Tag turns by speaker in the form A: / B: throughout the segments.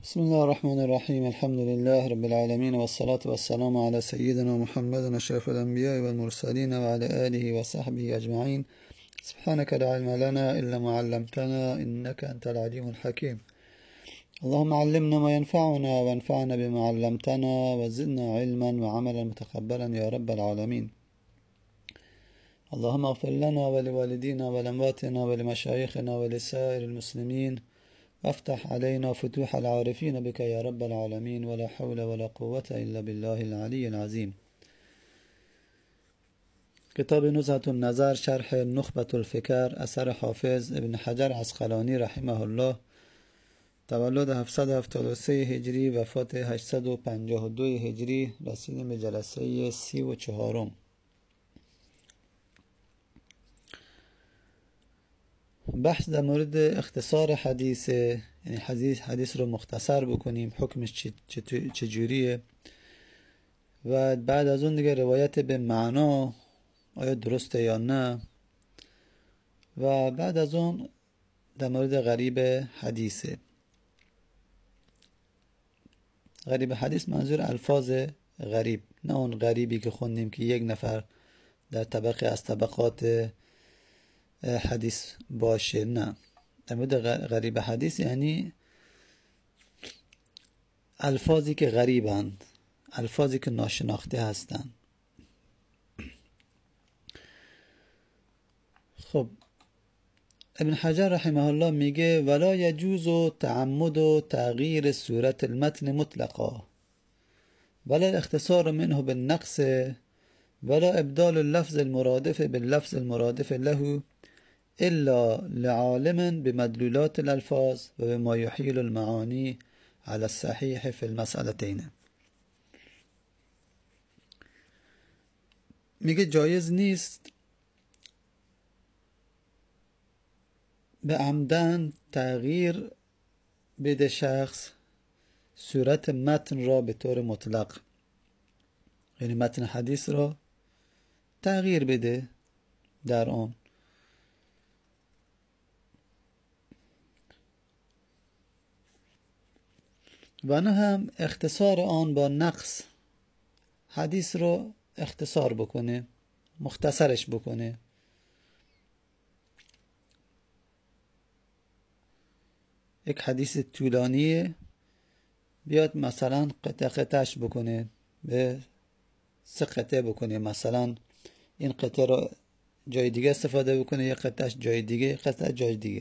A: بسم الله الرحمن الرحيم. الحمد لله رب العالمين، والصلاة والسلام على سيدنا محمد أشرف الأنبياء والمرسلين وعلى آله وصحبه أجمعين. سبحانك لا علم لنا إلا ما علمتنا إنك أنت العليم الحكيم. اللهم علمنا ما ينفعنا وانفعنا بما علمتنا وزدنا علما وعملا متقبلا يا رب العالمين. اللهم اغفر لنا ولوالدينا ولأمواتنا ولمشايخنا ولسائر المسلمين، وافتح علينا فتوح العارفين بك يا رب العالمين، ولا حول ولا قوة إلا بالله العلي العظيم. کتاب نزهة النظر شرح نخبة الفکر اثر حافظ ابن حجر عسقلانی رحمه الله، تولد 773 هجری، وفات 852 هجری. رسیدیم به جلسه 34. بحث در مورد اختصار حدیث، یعنی حدیث رو مختصر بکنیم، حکمش چجوریه، و بعد از اون دیگه روایت به معنا آیا درسته یا نه، و بعد از اون در مورد غریب حدیثه. غریب حدیث منظور الفاظ غریب، نه اون غریبی که خوندیم که یک نفر در طبقه از طبقات حدیث باشه، نه. در مورد غریب حدیث یعنی الفاظی که غریبند، الفاظی که ناشناخته هستند. خب ابن حجر رحمه الله میگه ولا یجوز تعمد تغییر صورت المتن مطلقا ولا الاختصار منه بالنقص ولا ابدال اللفظ المرادف باللفظ المرادف له الا لعالم بمدلولات الالفاظ و بما يحيل المعاني على الصحيح في المسألتين. میگه جایز نیست به عمدن تغییر بده شخص صورت متن را به طور مطلق، یعنی متن حدیث را تغییر بده در آن، و نه هم اختصار آن با نقص حدیث رو اختصار بکنه، مختصرش بکنه. یک حدیث طولانیه بیاد مثلا قطعش بکنه، به 3 قطعه بکنه، مثلا این قطعه رو جای دیگه استفاده بکنه، یک قطعش جای دیگه، قطعه جای دیگه.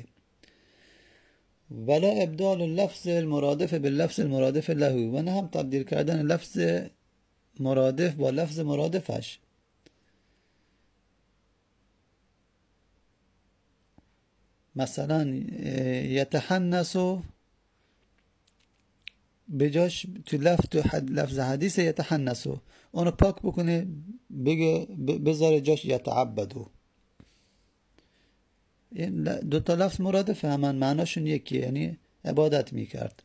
A: ولا ابدال اللفظ المرادف باللفظ المرادف له، و نه هم تبدیل کردن لفظ مرادف با لفظ مرادفش. مثلا یتحنس بجاش تو لفظ حدیث یتحنس اونو پاک بکنه، بگه بذاره جاش یتعبدو. این 2 تا لفظ مرادف همان، معناشون یکیه، یعنی عبادت میکرد.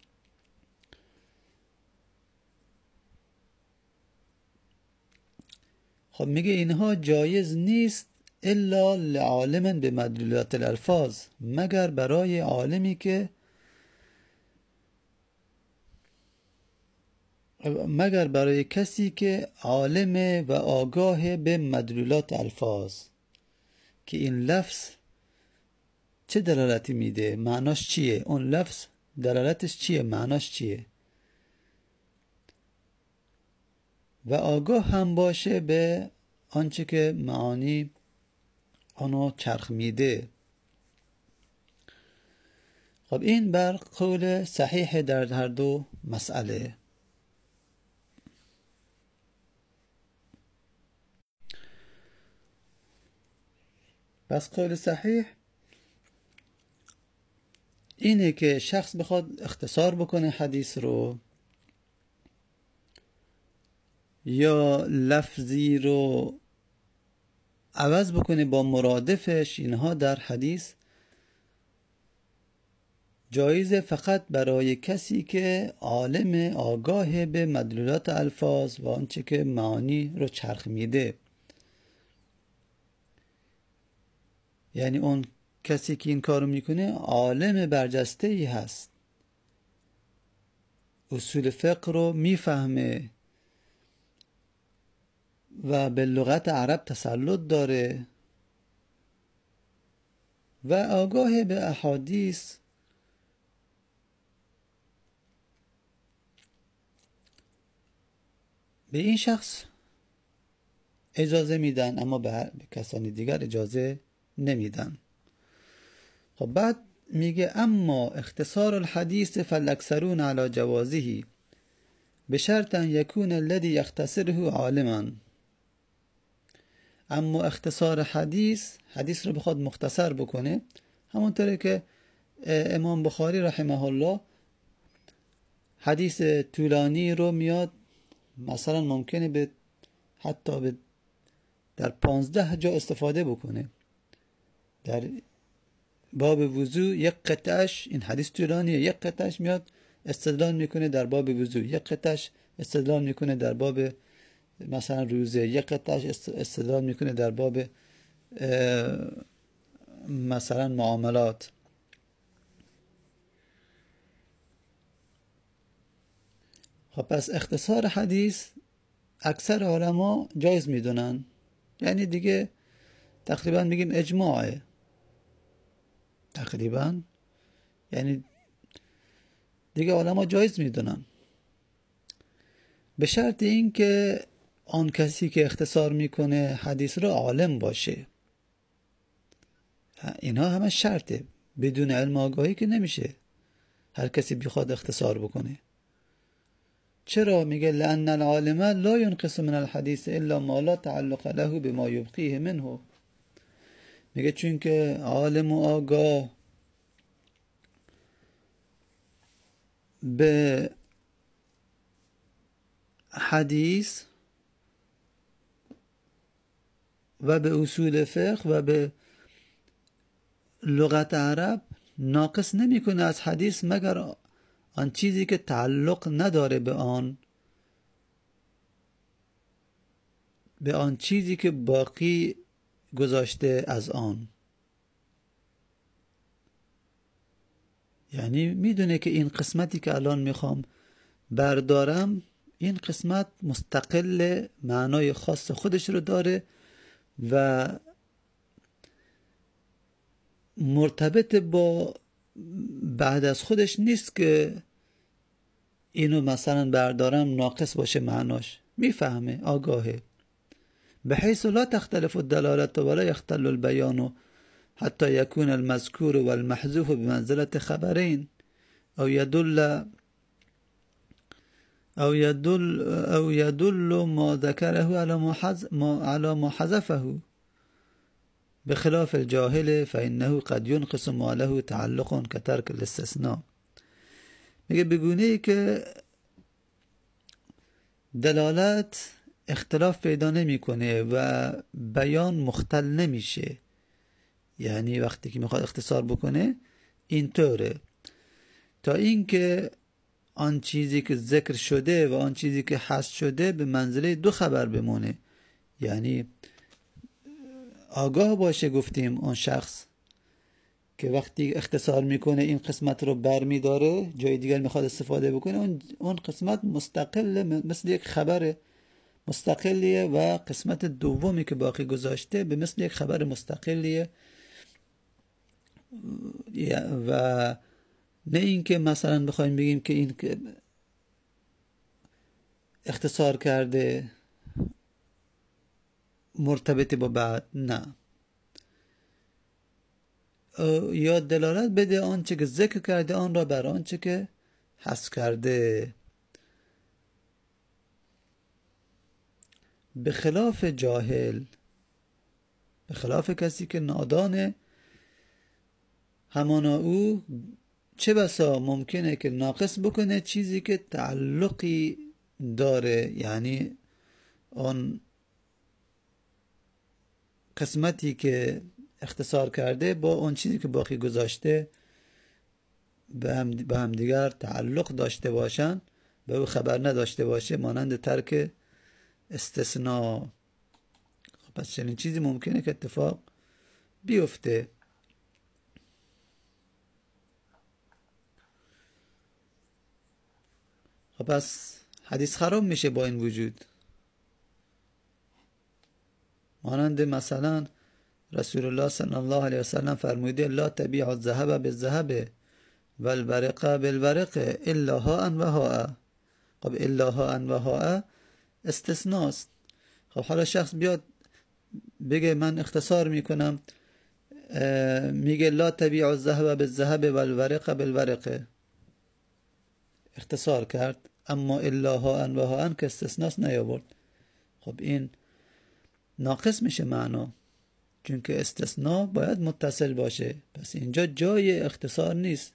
A: خب میگه اینها جایز نیست الا لعالم به مدلولات الالفاظ، مگر برای عالمی که مگر برای کسی که عالم و آگاه به مدلولات الفاظ، که این لفظ چه دلالتی میده، معناش چیه، اون لفظ دلالتش چیه، معناش چیه، و آگاه هم باشه به آنچه که معانی آنو چرخ میده. خب این بر قول صحیح در هر دو مسئله. پس قول صحیح اینه که شخص بخواد اختصار بکنه حدیث رو، یا لفظی رو عوض بکنه با مرادفش، اینها در حدیث جایزه فقط برای کسی که عالم آگاه به مدلولات الفاظ و آنچه که معانی رو چرخ میده. یعنی اون کسی که این کارو میکنه عالم برجسته ای هست اصول فقه رو میفهمه و به لغت عرب تسلط داره و آگاه به احادیث، به این شخص اجازه میدن، اما به کسانی دیگر اجازه نمیدن. خب بعد میگه اما اختصار الحدیث فالاکثرون على جوازه بشرط ان یکون الذی یختصره عالما. اما اختصار حدیث رو بخواد مختصر بکنه، همونطوره که امام بخاری رحمه الله حدیث طولانی رو میاد مثلا ممکنه حتی در 15 جا استفاده بکنه. در باب وضو یک قطعش، این حدیث طولانیه، یک قطعش میاد استدلال میکنه در باب وضو، یک قطعش استدلال میکنه در باب مثلا روزه، یک قطعش استدلال میکنه در باب مثلا معاملات. خب پس اختصار حدیث اکثر علما جایز میدونن، یعنی دیگه تقریبا میگیم اجماعه، تقریبا یعنی دیگه علما جایز میدونن، به شرط این که آن کسی که اختصار میکنه حدیث رو عالم باشه. اینها همه شرطه، بدون علم آگاهی که نمیشه هر کسی بخواد اختصار بکنه. چرا؟ میگه لأن العالم لا ينقص من الحديث الا ما لا تعلق له بما يبقيه منه. میگه چون که عالم و آگاه به حدیث و به اصول فقه و به لغت عرب ناقص نمیکنه از حدیث مگر آن چیزی که تعلق نداره به آن چیزی که باقی گذاشته از آن. یعنی میدونه که این قسمتی که الان میخوام بردارم، این قسمت مستقل معنای خاص خودش رو داره و مرتبط با بعد از خودش نیست که اینو مثلا بردارم ناقص باشه معناش، میفهمه، آگاهه. بحيث لا تختلف الدلالة ولا يختل البيان حتى يكون المذكور والمحذوف بمنزلة خبرين أو يدل ما ذكره على ما حذفه، بخلاف الجاهل فإنه قد ينقص ما له تعلق كترك الاستثناء. میگه بگونه ای که دلالت اختلاف پیدا نمیکنه و بیان مختل نمیشه، یعنی وقتی که میخواد اختصار بکنه اینطوره، تا اینکه آن چیزی که ذکر شده و آن چیزی که حذف شده به منزله دو خبر بمونه. یعنی آگاه باشه، گفتیم اون شخص که وقتی اختصار میکنه این قسمت رو برمیداره جای دیگر میخواد استفاده بکنه، اون قسمت مستقل مثل یک خبر مستقلیه و قسمت دومی که باقی گذاشته به مثل یک خبر مستقلیه، و نه اینکه مثلا بخوایم بگیم که این اختصار کرده مرتبط با بعد، نه، یا دلالت بده آنچه که ذکر کرده آن را بر آنچه که حذف کرده، به خلاف جاهل، به خلاف کسی که نادانه. همانا او چه بسا ممکنه که ناقص بکنه چیزی که تعلقی داره، یعنی آن قسمتی که اختصار کرده با اون چیزی که باقی گذاشته به هم دیگر تعلق داشته باشن، به او خبر نداشته باشه، مانند ترک استثناء. پس چنین چیزی ممکنه که اتفاق بیفته. خب پس حدیث خراب میشه با این وجود. مانند مثلا رسول الله صلی الله علیه وسلم فرموده لا تبیع الذهب بالذهب والورق بالورق الا ها و ها. خب الا ها و ها استثناست. خب حالا شخص بیاد بگه من اختصار میکنم، میگه لا تبیع الذهب بالذهب والورق بالورق، اختصار کرد، اما الا ها و ها که استثناست نیاورد. خب این ناقص میشه معنا، چون که استثناء باید متصل باشه. پس اینجا جای اختصار نیست،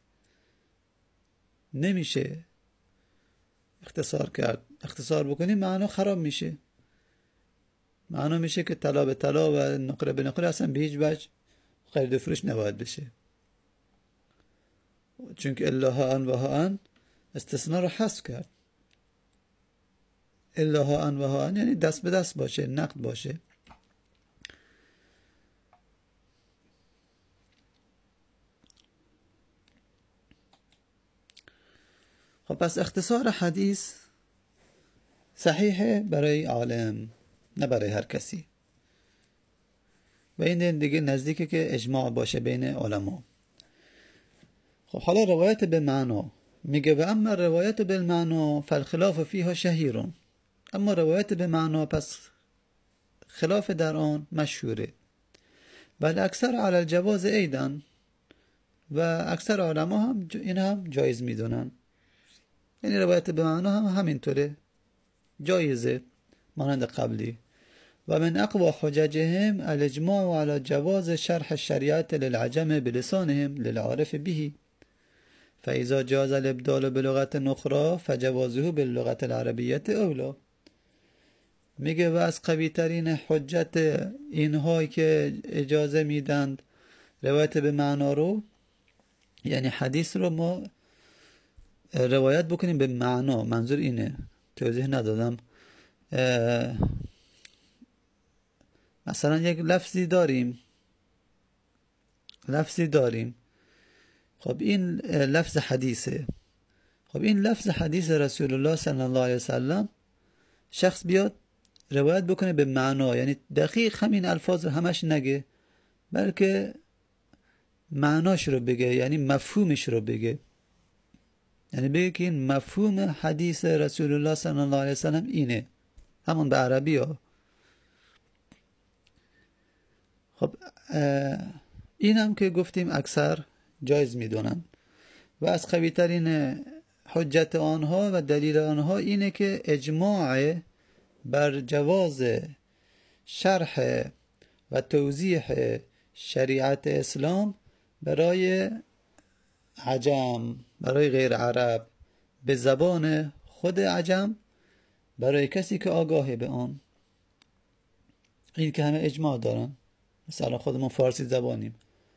A: نمیشه اختصار کرد. اختصار بکنی معنا خراب میشه. معنا میشه که طلا به طلا و نقره به نقره اصلا به هیچ وجه خرید و فروش نباید بشه، چون که الا ها ان و ها ان استثناء رو حذف کرد. الا ها ان و ها ان یعنی دست به دست باشه، نقد باشه. خب پس اختصار حدیث صحیحه برای عالم، نه برای هر کسی. و این دیگه نزدیکه که اجماع باشه بین علما. خب حالا روایت به معنا میگه و اما روایت بالمعنا فالخلاف فیها شهیر. اما روایت به معنا پس خلاف در آن مشهوره. بل اکثر علی الجواز ایدن، و اکثر علما هم این هم جایز میدونن. یعنی روایت به معنا هم همینطوره، جایزه مانند قبلی. و من اقوى حججهم الاجماع على جواز شرح الشریعة للعجم بلسانهم للعارف به، فاذا جاز الابدال بلغت اخرى فجوازه باللغة العربیة اولا. میگه و از قوی ترین حجت اینهایی که اجازه میدند روایت به معنا رو، یعنی حدیث رو ما روایت بکنیم به معنا، منظور اینه، توضیح ندادم. مثلا یک لفظی داریم، خب این لفظ حدیثه. خب این لفظ حدیث رسول الله صلی الله علیه وسلم شخص بیاد روایت بکنه به معنا، یعنی دقیق همین الفاظ همش نگه، بلکه معناش رو بگه، یعنی مفهومش رو بگه. یعنی بگه که این مفهوم حدیث رسول الله صلی الله علیه وسلم اینه، همون به عربی ها. خب این هم که گفتیم اکثر جایز میدونن. و از قوی ترین حجت آنها و دلیل آنها اینه که اجماع بر جواز شرح و توضیح شریعت اسلام برای عجم، برای غیر عرب، به زبان خود عجم، برای کسی که آگاهه به آن. این که همه اجماع دارن. مثلا خودمون فارسی زبانیم،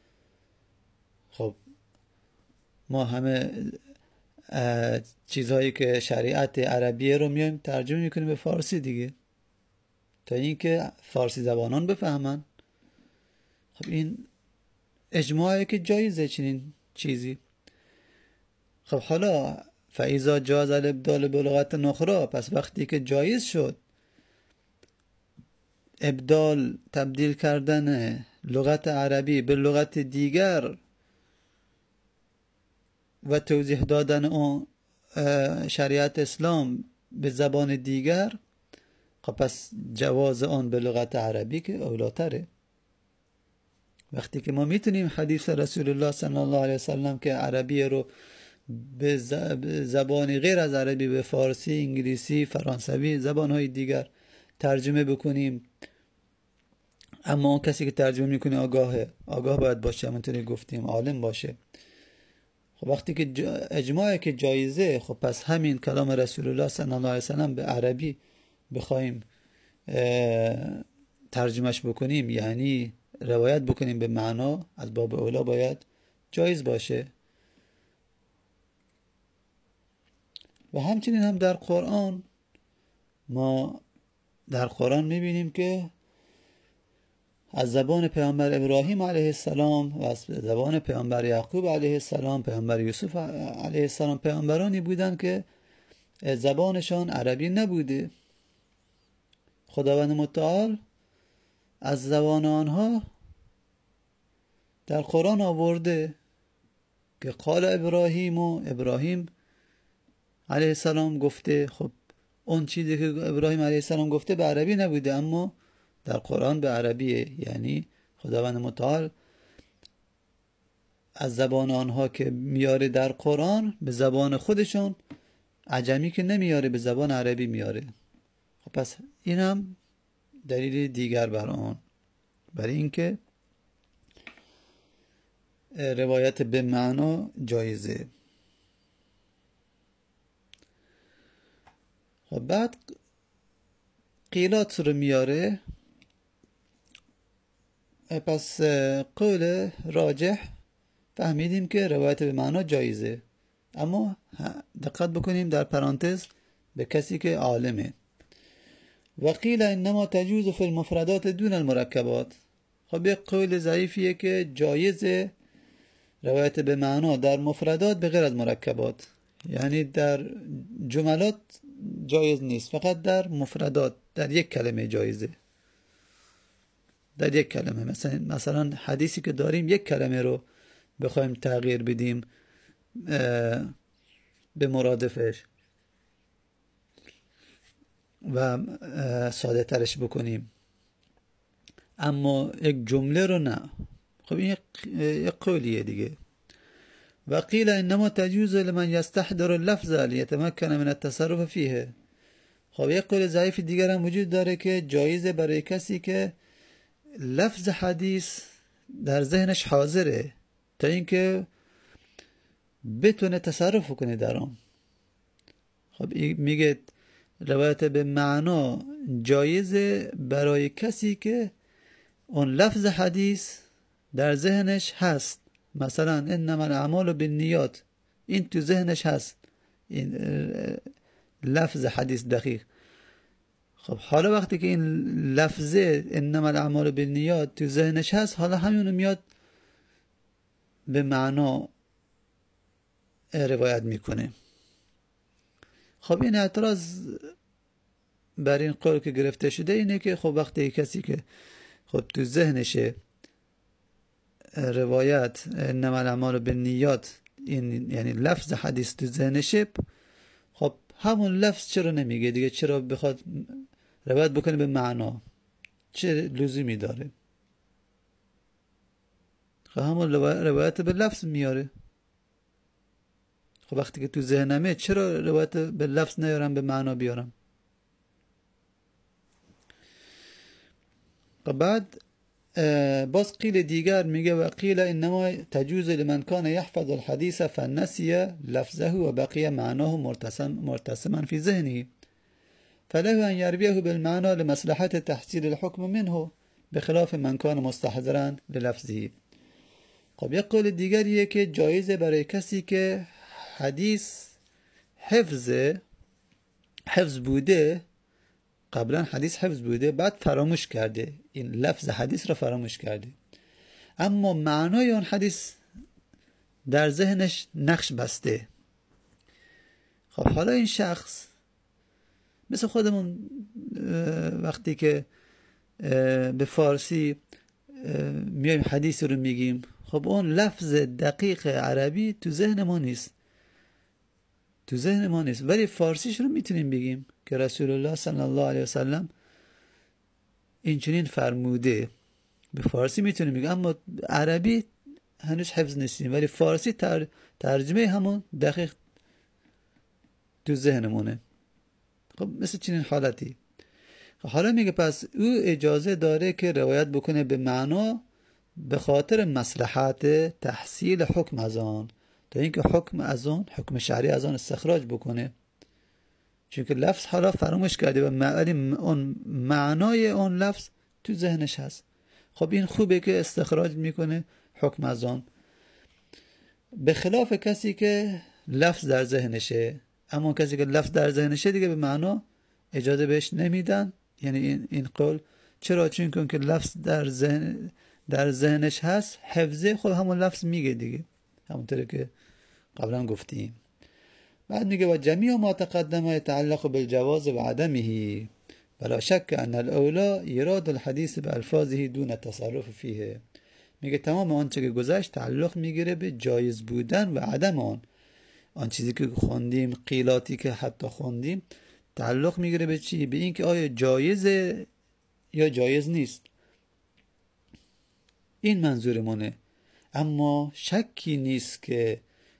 A: خب ما همه چیزهایی که شریعت عربیه رو میایم ترجمه میکنیم به فارسی دیگه، تا اینکه فارسی زبانان بفهمن. خب این اجماعی که جایزه چنین چیزی. خب حالا فاذا جاز الابدال بلغت اخرى، پس وقتی که جایز شد ابدال، تبدیل کردن لغت عربی به لغت دیگر و توضیح دادن اون شریعت اسلام به زبان دیگر، خب پس جواز آن به لغت عربی که اولاتره. وقتی که ما میتونیم حدیث رسول الله صلی الله علیه وسلم که عربی رو به زبانی غیر از عربی، به فارسی، انگلیسی، فرانسوی، زبانهای دیگر ترجمه بکنیم، اما اون کسی که ترجمه میکنه آگاه باید باشه، همونطوری گفتیم عالم باشه. خب وقتی که اجماعی که جایزه، خب پس همین کلام رسول الله صلی الله علیه وسلم به عربی بخوایم ترجمهش بکنیم، یعنی روایت بکنیم به معنا، از باب اولا باید جایز باشه. و همچنین هم در قرآن، ما در قرآن میبینیم که از زبان پیامبر ابراهیم علیه السلام و از زبان پیامبر یعقوب علیه السلام، پیامبر یوسف علیه السلام، پیامبرانی بودن که زبانشان عربی نبوده. خداوند متعال از زبان آنها در قرآن آورده که قال ابراهیم، و ابراهیم علیه السلام گفته. خب اون چیزی که ابراهیم علیه السلام گفته به عربی نبوده، اما در قرآن به عربیه. یعنی خداوند متعال از زبان آنها که میاره در قرآن به زبان خودشون عجمی که نمیاره، به زبان عربی میاره. خب پس این هم دلیل دیگر بر آن، برای اینکه روایت به معنا جایزه. خب بعد قیلات رو میاره. پس قول راجح فهمیدیم که روایت به معنا جایزه، اما دقت بکنیم در پرانتز به کسی که عالمه. وقیل انما تجوز فی المفردات دون المرکبات. خب یک قول ضعیفیه که جایزه روایت به معنا در مفردات به غیر از مرکبات، یعنی در جملات جایز نیست، فقط در مفردات، در یک کلمه جایزه. در یک کلمه، مثلا حدیثی که داریم یک کلمه رو بخوایم تغییر بدیم به مرادفش و ساده ترش بکنیم، اما یک جمله رو نه. خب این یک قولیه دیگه. وقیل انما تجوز لمن یستحضر اللفظ لیتمکن من التصرف فیه. خب یک قول ضعیف دیگر هم وجود داره که جایزه برای کسی که لفظ حدیث در ذهنش حاضره تا اینکه بتونه تصرف کنه در آن. خب میگه روایت به معنا جایزه برای کسی که اون لفظ حدیث در ذهنش هست. مثلا انما الاعمال بالنیات، این تو ذهنش هست، این لفظ حدیث دقیق. خب حالا وقتی که این لفظ انما الاعمال بالنیات تو ذهنش هست، حالا همینو میاد به معنا روایت میکنه. خب این اعتراض بر این قول که گرفته شده اینه که خب وقتی کسی که خب تو ذهنشه روایت انما الاعمال بالنیات، این یعنی لفظ حدیث تو ذهنشه، خب همون لفظ چرا نمیگه دیگه؟ چرا بخواد روایت بکنه به معنا؟ چه لزومی داره؟ خب همون روایت به لفظ میاره. خب وقتی که تو ذهنمه چرا روایت به لفظ نیارم به معنا بیارم؟ و بعد باز قیل دیگر میگه وقیل انما تجوز لمن کان یحفظ الحدیث فنسی لفظه و بقیه معناه مرتسما فی ذهنه فله ان یرویه بالمعنى لمصلحت تحصیل الحکم منه بخلاف من کان مستحضرا للفظه. خب یک قول دیگریه که جایزه برای کسی که حدیث حفظ بوده، قبلا حدیث حفظ بوده، بعد فراموش کرده، این لفظ حدیث را فراموش کرده، اما معنای اون حدیث در ذهنش نقش بسته. خب حالا این شخص مثل خودمون وقتی که به فارسی میایم حدیث رو میگیم، خب اون لفظ دقیق عربی تو ذهن ما نیست، ولی فارسیش رو میتونیم بگیم که رسول الله صلی الله علیه وسلم این چنین فرموده. به فارسی میتونیم بگیم، اما عربی هنوز حفظ نیستیم، ولی فارسی ترجمه همون دقیق تو ذهنمونه. خب مثل چنین حالتی. حالا میگه پس او اجازه داره که روایت بکنه به معنا به خاطر مصلحت تحصیل حکم از آن، تا اینکه حکم شرعی از آن استخراج بکنه، چون که لفظ حالا فراموش کرده و اون معنای اون لفظ تو ذهنش هست. خب این خوبه که استخراج میکنه حکم از آن، به خلاف کسی که لفظ در ذهنشه. اما کسی که لفظ در ذهنشه دیگه به معنا اجازه بهش نمیدن. یعنی این قول چرا؟ چون که لفظ در ذهنش هست، حفظه، خب همون لفظ میگه دیگه، همونطوری که قبلا گفتیم. بعد میگه و جمیع ما تقدم يتعلق بالجواز و عدمه ولا شك ان الاولى ایراد الحدیث بألفاظه دون التصرف فیه. میگه تمام آنچه که گذشت تعلق میگیره به جایز بودن و عدم آن چیزی که خوندیم، قیلاتی که حتی خوندیم، تعلق میگیره به چی؟ به این که آیا جایزه یا جایز نیست. این منظورمونه. اما شکی نیست که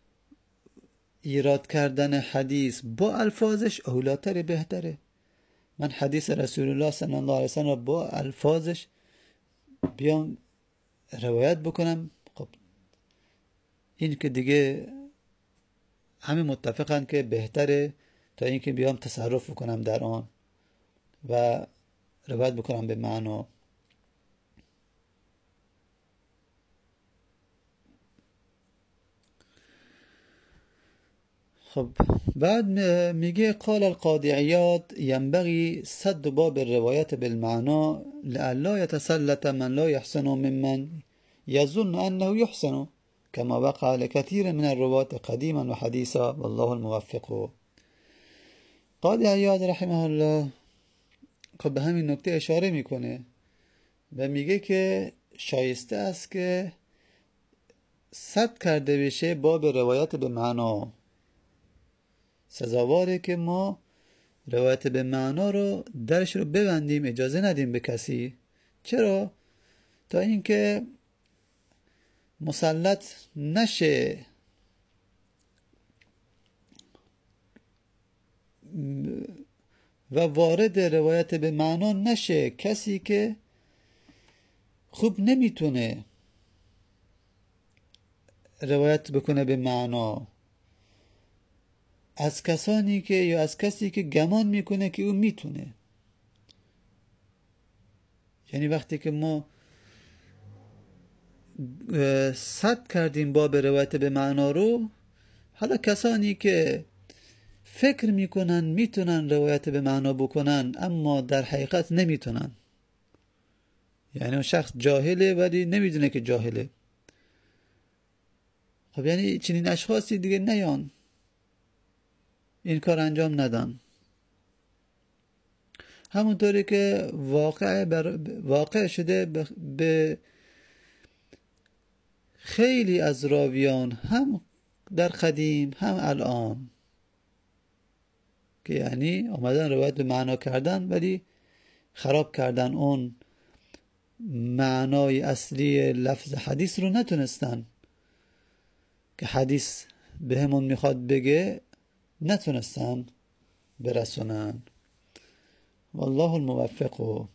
A: ایراد کردن حدیث با الفاظش اولاتر بهتره. من حدیث رسول الله صلی الله علیه وسلم را با الفاظش بیام روایت بکنم، خب این که دیگه همه متفقن که بهتره تا اینکه بیام تصرف بکنم در آن و روایت بکنم به معنا. خب بعد میگه قال القاضي عياض ينبغي سد باب الروايات بالمعنى لئلا يتسلط من لا يحسن ممن يظن أنه يحسن كما وقع لكثير من الرواة قديما وحديثا والله الموفق. قاضی عیاض رحمه الله خب به همین نکته اشاره میکنه و میگه که شایسته است که سد کرده بشه باب روایت به معنا. سزاواره که ما روایت به معنا رو درش رو ببندیم، اجازه ندیم به کسی. چرا؟ تا اینکه مسلط نشه و وارد روایت به معنا نشه کسی که خوب نمیتونه روایت بکنه به معنا از کسانی که یا از کسی که گمان میکنه که او میتونه. یعنی وقتی که ما سد کردیم باب روایت به معنا رو، حالا کسانی که فکر میکنن میتونن روایت به معنا بکنن اما در حقیقت نمیتونن، یعنی اون شخص جاهله ولی نمیدونه که جاهله، خب یعنی چنین اشخاصی دیگه نیان این کار انجام ندن. همونطوری که واقع شده به خیلی از راویان هم در قدیم هم الان که یعنی آمدن روایت به معنا کردن ولی خراب کردن اون معنای اصلی لفظ حدیث رو نتونستن که حدیث به همون میخواد بگه، نتونستن برسونن. والله الموفق.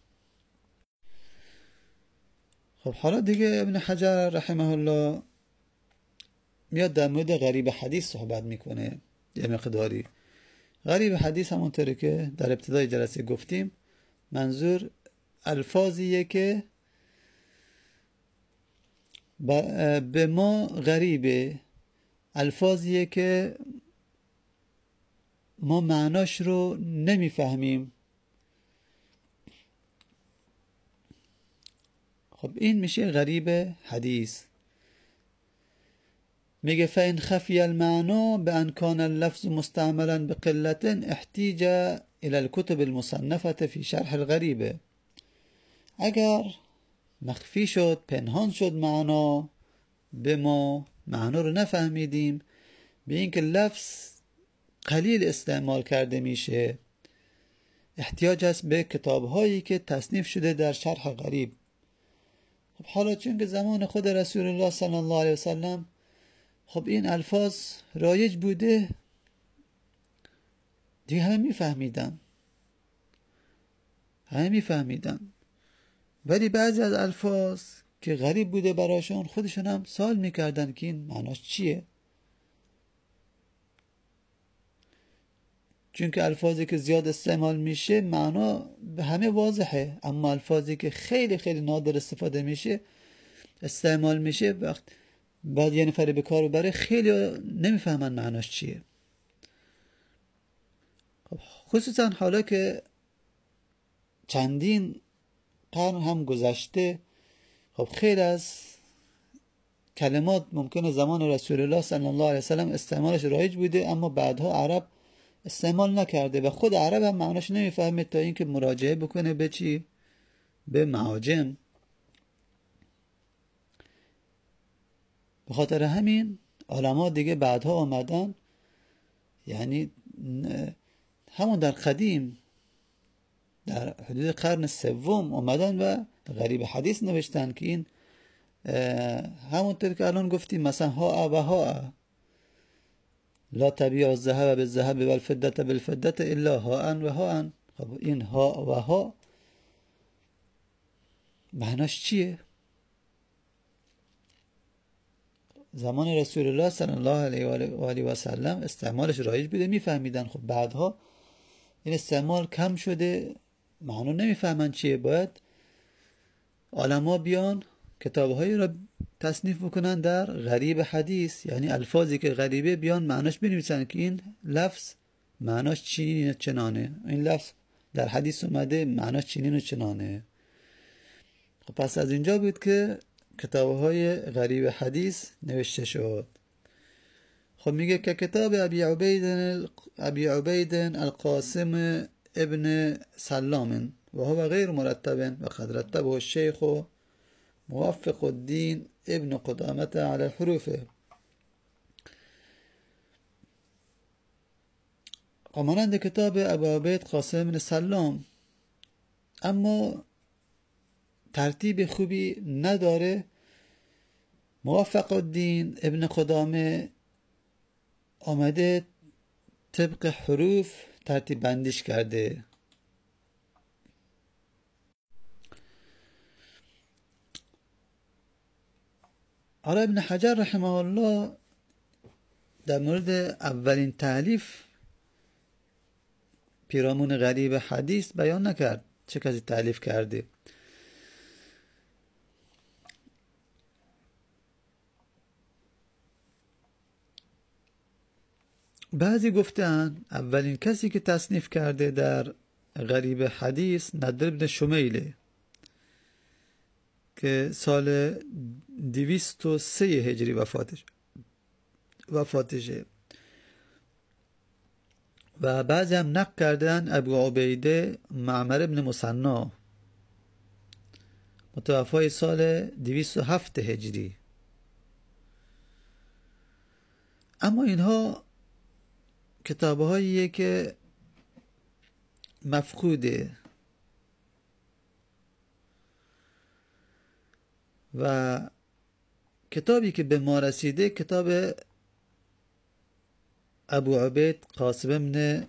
A: خب حالا دیگه ابن حجر رحمه الله میاد در مورد غریب حدیث صحبت میکنه. یه مقداری غریب حدیث همونطوری که در ابتدای جلسه گفتیم منظور الفاظیه که به ما غریبه، الفاظیه که ما معناش رو نمیفهمیم. خب این میشه غریب حدیث. میگه فإن خفي المعنى بأن كان اللفظ مستعملا بقلة احتیج إلى الكتب المصنفة في شرح الغریب. اگر مخفی شد، پنهان شد معنا، به ما معنا رو نفهمیدیم، به اینکه لفظ قلیل استعمال کرده میشه، احتیاج است به کتاب هایی که تصنیف شده در شرح غریب. خب حالا چون که زمان خود رسول الله صلی الله علیه وسلم خب این الفاظ رایج بوده، دیگه همه میفهمیدن، ولی بعضی از الفاظ که غریب بوده براشون خودشون هم سوال میکردن که این معناش چیه. چون که الفاظی که زیاد استعمال میشه معنا به همه واضحه، اما الفاظی که خیلی خیلی نادر استفاده میشه استعمال میشه وقت بعد یه نفر به کار بره خیلی نمیفهمن معناش چیه. خب خصوصا حالا که چندین قرن هم گذشته، خب خیلی از کلمات ممکنه زمان رسول الله صلی الله علیه وسلم استعمالش رایج بوده، اما بعدها عرب استعمال نکرده و خود عرب هم معناش نمیفهمه تا اینکه مراجعه بکنه به چی؟ به معاجم. به خاطر همین علما دیگه بعدها آمدن، یعنی همون در قدیم در حدود قرن سوم آمدن و غریب حدیث نوشتن که این همونطور که الان گفتیم مثلا ها و ها لا تبیع الذهب بالذهب والفضة بالفضة الا ها و ها. خب این ها و ها معناش چیه؟ زمان رسول الله صلی الله علیه و آله و سلم استعمالش رایج بوده، میفهمیدن. خب بعدها این استعمال کم شده، معنی نمیفهمن چیه. باید علما بیان کتابهایی را تصنیف بکنن در غریب حدیث، یعنی الفاظی که غریبه بیان معناش بنویسن که این لفظ معناش چنین و چنانه، این لفظ در حدیث اومده معناش چنین و چنانه. خب پس از اینجا بود که کتابهای غریب حدیث نوشته شد. خب میگه که کتاب ابی عبید القاسم ابن سلام و هو غیر مرتب و قد رتبه الشیخ موفق الدین ابن قدامت علی الحروف. مانند کتاب ابو عبید قاسم ابن سلام، اما ترتیب خوبی نداره. موفق الدین ابن قدامه آمده طبق حروف ترتیب بندیش کرده. حالا ابن حجر رحمه الله در مورد اولین تألیف پیرامون غریب حدیث بیان نکرد چه کسی تألیف کرده. بعضی گفتن اولین کسی که تصنیف کرده در غریب حدیث ندر بن شمیله که سال 203 هجری وفاتشه و بعضی هم نقل کردن ابو عبیده معمر ابن مثنا متوفای سال 207 هجری. اما اینها کتاب‌هاییه که مفقوده و کتابی که به ما رسیده کتاب ابو عبید قاسم ابن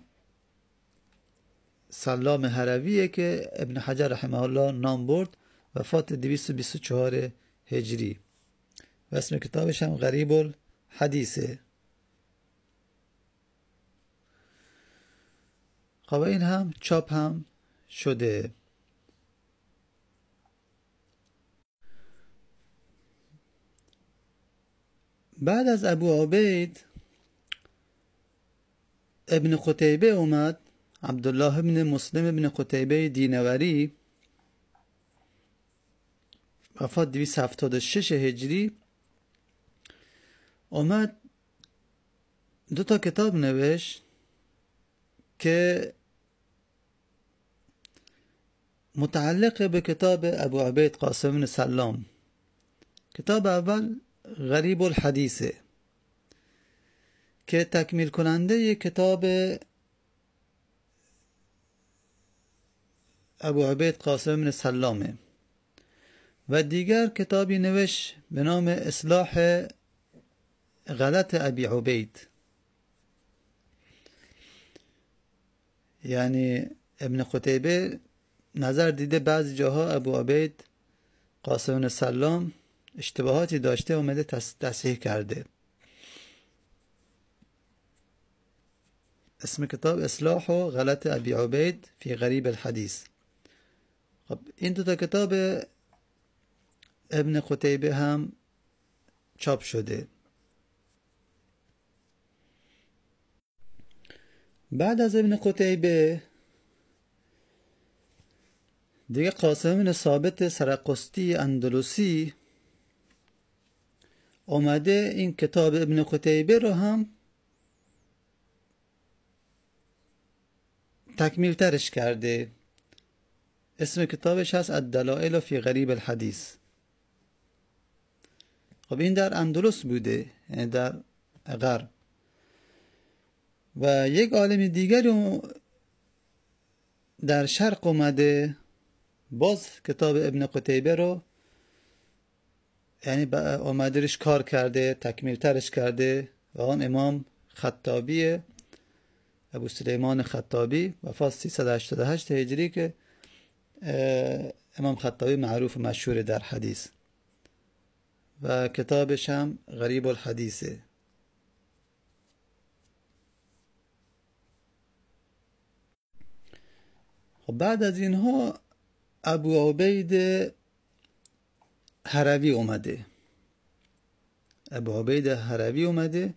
A: سلام هرویه که ابن حجر رحمه الله نام برد، وفات 224 هجری و اسم کتابش هم غریب الحدیثه. خب این هم چاپ هم شده. بعد از ابو عبید ابن قتیبه اومد، عبدالله ابن مسلم ابن قتیبه دینوری، وفات 276 هجری. اومد دو تا کتاب نوشت که متعلق به کتاب ابو عبید قاسم بن سلام. کتاب اول غریب الحدیثه که تکمیل کننده کتاب ابو عبید قاسم بن سلامه و دیگر کتابی نوشت به نام اصلاح غلط ابی عبید. یعنی ابن قتیبه نظر دیده بعضی جاها ابو عبید قاسم بن سلام اشتباهاتی داشته، اومده تصحیح کرده. اسم کتاب اصلاح غلط ابی عبید فی غریب الحدیث. خب این دو تا کتاب ابن قتیبه هم چاپ شده. بعد از ابن قتیبه دیگه قاسم بن ثابت سرقسطی اندلسی اومده این کتاب ابن قتیبه رو هم تکمیل ترش کرده. اسم کتابش هست الدلائل فی غریب الحدیث. خب این در اندلس بوده، یعنی در غرب. و یک عالم دیگری در شرق اومده باز کتاب ابن قتیبه رو یعنی اومده روش کار کرده، تکمیل ترش کرده و آن امام خطابیه، ابو سلیمان خطابی، وفات 388 هجری که امام خطابی معروف و مشهور در حدیث و کتابش هم غریب الحدیثه. خب بعد از اینها ابو عبید هروی اومده. ابو عبید هروی اومده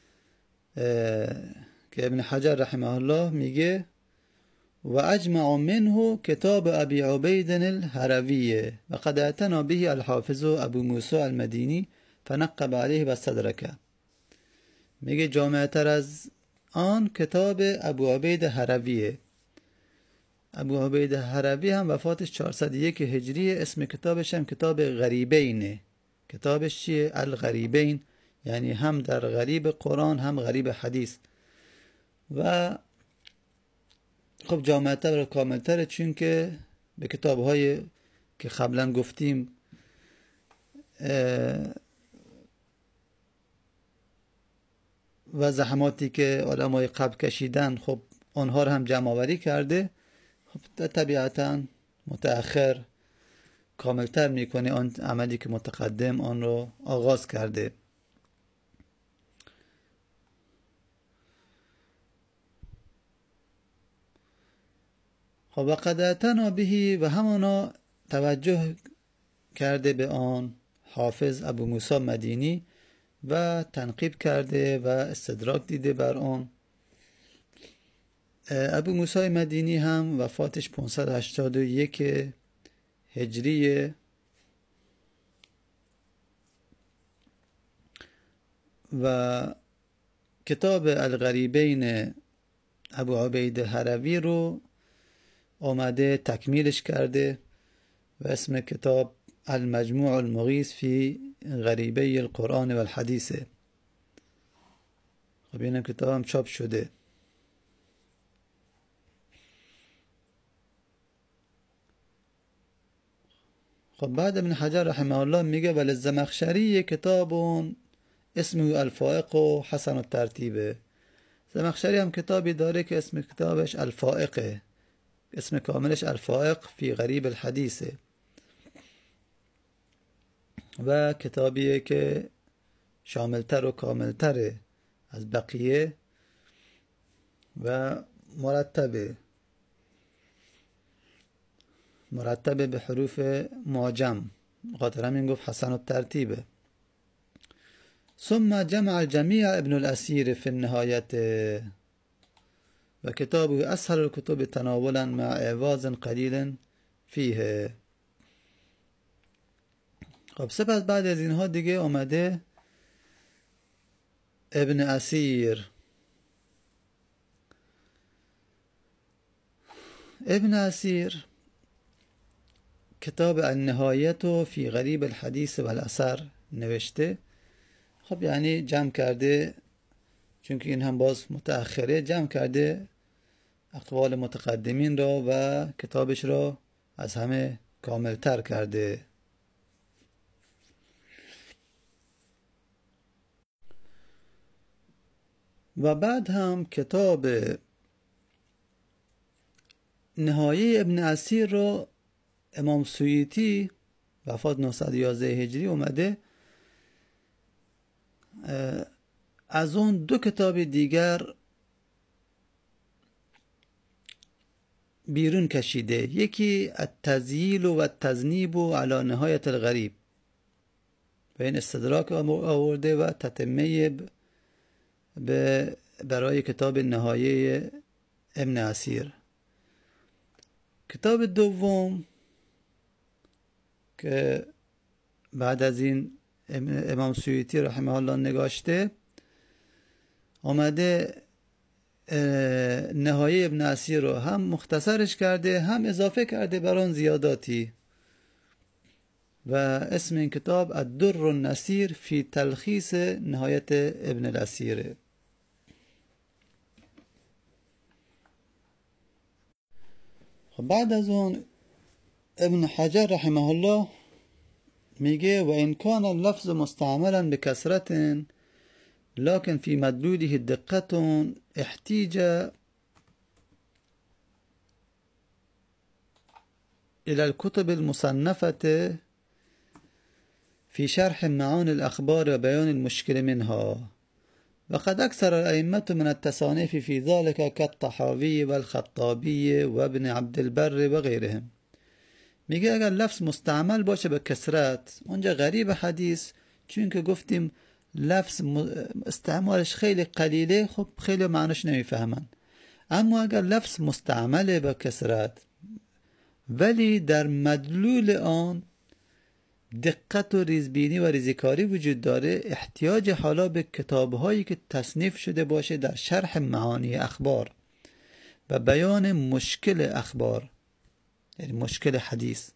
A: که ابن حجر رحمه الله میگه و اجمع منه کتاب ابی عبید الهروی و قد اعتنا به الحافظ ابو موسی المدینی فنقب علیه و استدرکه. میگه جامع تر از آن کتاب ابو عبید هرویه. ابو عبید هروی هم وفاتش 401 هجری. اسم کتابش هم کتاب غریبینه. کتابش چیه؟ الغریبین، یعنی هم در غریب قرآن هم غریب حدیث. و خب جامعتر و کاملتره، چون که به کتاب‌های که قبلا گفتیم و زحماتی که علمای قبل کشیدن، خب آنها رو هم جمع آوری کرده. خب طبیعتا متأخر کاملتر میکنه آن عملی که متقدم آن رو آغاز کرده. خب وقد اعتنا به و همانا توجه کرده به آن حافظ ابو موسی مدینی و تنقیب کرده و استدراک دیده بر آن. ابو موسی مدینی هم وفاتش 581 هجریه و کتاب الغریبین ابو عبید هروی رو آمده تکمیلش کرده و اسم کتاب المجموع المغیث فی غریبی القرآن و الحدیثه. خب این کتاب هم چاپ شده. خب بعد ابن حجر رحمه الله میگه وللزمخشری کتاب اسمه الفائق و حسن الترتیبه. زمخشری هم کتابی داره که اسم کتابش الفائقه. اسم کاملش الفائق فی غریب الحدیثه و کتابیه که شاملتر و کاملتره از بقیه و مرتبه به حروف معجم، خاطر همین گفت حسن الترتیبه. ثم جمع الجميع ابن الأثير في النهاية و کتابه اسهل الكتب تناولا مع اعواز قلیل فیه. خب سپس بعد از اینها دیگه اومده ابن اثیر. ابن اثیر کتاب النهایت فی غریب الحدیث و الاثر نوشته. خب یعنی جمع کرده، چون که این هم باز متأخره، جمع کرده اقوال متقدمین را و کتابش را از همه کاملتر کرده. و بعد هم کتاب نهایه ابن اثیر را امام سیوطی وفات 911 هجری اومده از اون دو کتاب دیگر بیرون کشیده. یکی التذییل و التذنیب علی نهایت الغریب و این استدراک آورده و تتمه برای کتاب نهایه ابن اثیر. کتاب دوم که بعد از این امام سیوطی رحمه الله نگاشته، آمده نهایه ابن اسیر رو هم مختصرش کرده هم اضافه کرده بر آن زیاداتی و اسم این کتاب الدر النصیر فی تلخیص نهایت ابن الاسیره. خب بعد از اون ابن حجر رحمه الله میگه و این کان اللفظ مستعملا بکثرت لكن في مدلوله دقة احتیج إلى الكتب المصنفة في شرح معاني الأخبار وبيان المشكل منها، وقد أكثر الأئمة من التصانيف في ذلك كالطحاوي والخطابي وابن عبد البر وغيرهم. میگه اگر لفظ مستعمل باشه به کثرت، اونجا غریب حدیث چون که گفتیم لفظ استعمالش خیلی قلیله، خب خیلی معنیش نمیفهمن. اما اگر لفظ مستعمله به کثرت ولی در مدلول آن دقت و ریزبینی و ریزکاری وجود داره، احتیاج حالا به کتابهایی که تصنیف شده باشه در شرح معانی اخبار و بیان مشکل اخبار، یعنی مشکل حدیث،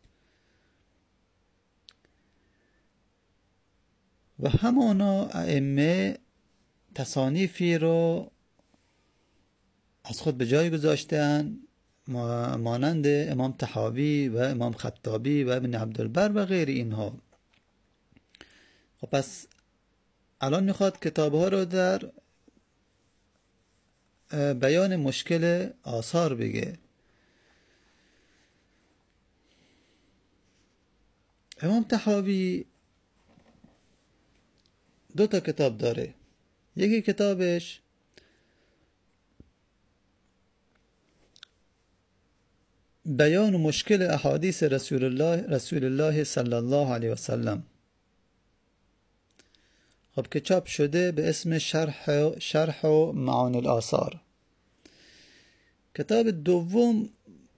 A: و همانا ائمه تصانیفی رو از خود به جای گذاشتن مانند امام طحاوی و امام خطابی و ابن عبدالبر و غیر اینها. خب پس الان میخواد کتابها رو در بیان مشکل آثار بگه. امام طحاوی 2 کتاب داره. یکی کتابش بیان مشکل احادیث رسول الله صلی الله علیه و سلم، خب که چاپ شده به اسم شرح و معانی الآثار. کتاب دوم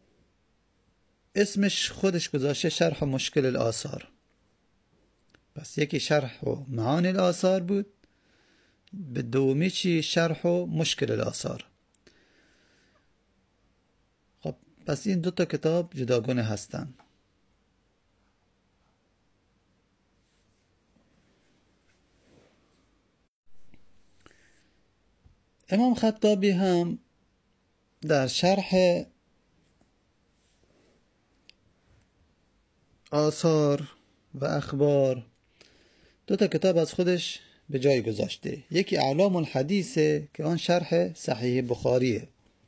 A: اسمش خودش گذاشته شرح و مشکل الآثار. پس یکی شرح و معانی الآثار بود، به دومی چی؟ شرح و مشکل الآثار. خب پس این 2 کتاب جداگانه هستن. امام خطابی هم در شرح آثار و اخبار 2 کتاب از خودش به جای گذاشته. یکی اعلام الحدیثه که آن شرح صحیح بخاریه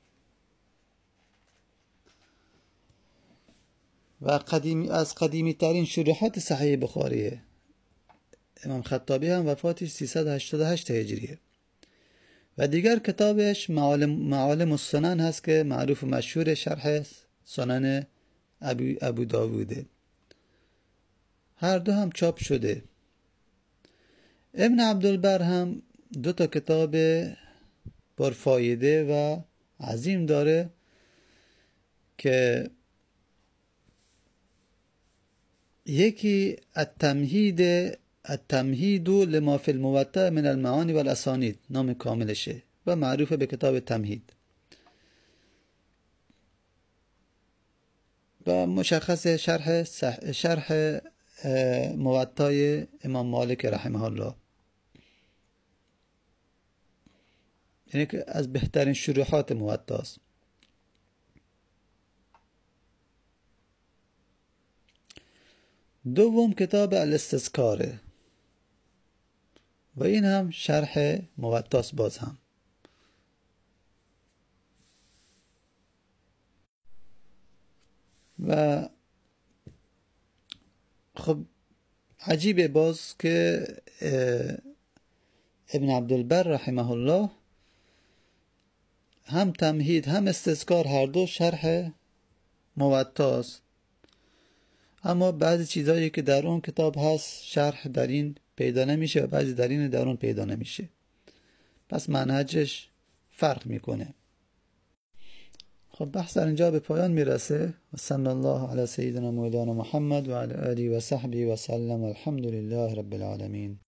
A: و از قدیمی ترین شروحات صحیح بخاریه. امام خطابی هم وفاتش 388 هجریه. و دیگر کتابش معالم السنن هست که معروف و مشهور شرح سنن ابو داووده. هر دو هم چاپ شده. ابن عبدالبر هم 2 کتاب پرفایده و عظیم داره که یکی التمهید لما فی الموطأ من المعانی والاسانید نام کاملشه و معروف به کتاب تمهید، و مشخص شرح موطأ امام مالک رحمه الله، یعنی که از بهترین شروحات موطأ است. دوم کتاب الاستذکاره و این هم شرح موطأ است باز هم. و خب عجیبه باز که ابن عبدالبر رحمه الله هم تمهید هم استذکار هر دو شرح موطأ است، اما بعضی چیزایی که در اون کتاب هست شرح در این پیدا نمیشه و بعضی در اون پیدا نمیشه. پس منهجش فرق میکنه. خب بحث در اینجا به پایان میرسه و صلی الله علی سیدنا مولانا محمد و علی آله و صحبه و سلم. الحمد لله رب العالمین.